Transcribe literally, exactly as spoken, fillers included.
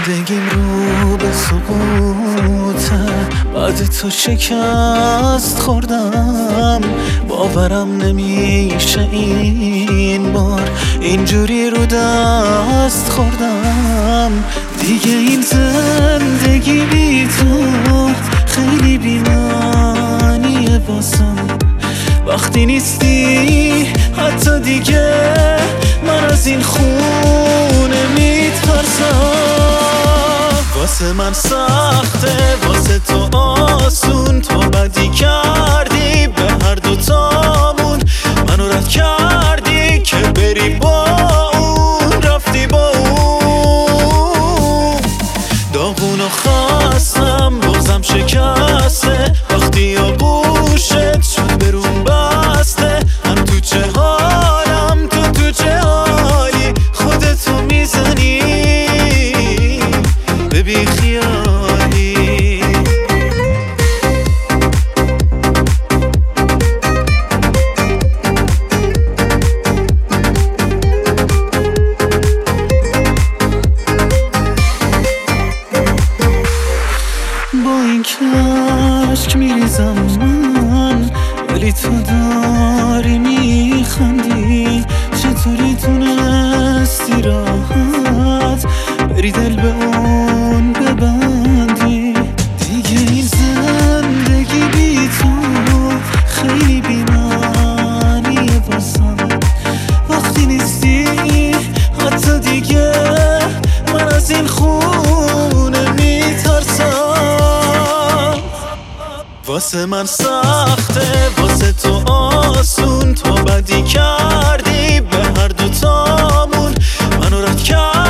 زندگیم رو به سقوطه، بعد تو شکست خوردم. باورم نمیشه این بار اینجوری رو دست خوردم. دیگه این زندگی بی تو خیلی بی‌معنیه واسم. وقتی نیستی حتی دیگه من از این خونه میترسم. واسه من سخته، واسه تو آسون. تو بدی کردی به هر دوتامون، منو رد کردی که بری با اون، رفتی با اون. داغون و خستم، بغزم شکسته، وقتی آغوشت شد برون بسته. من تو چه حالم، تو تو چه حالی، خودتو میزنی به بی خیالی. با این کشک میریزم من، ولی تو داری میخندی. چطوری تونستی راحت بری دل به اون ببندی؟ دیگه این زندگی بی تو خیلی بی‌معنیه واسم. وقتی نیستی حتی دیگه من از این خونه میترسم. واسه من سخته، واسه تو آسون. تو بدی کردی به هر دوتامون، منو رد کردی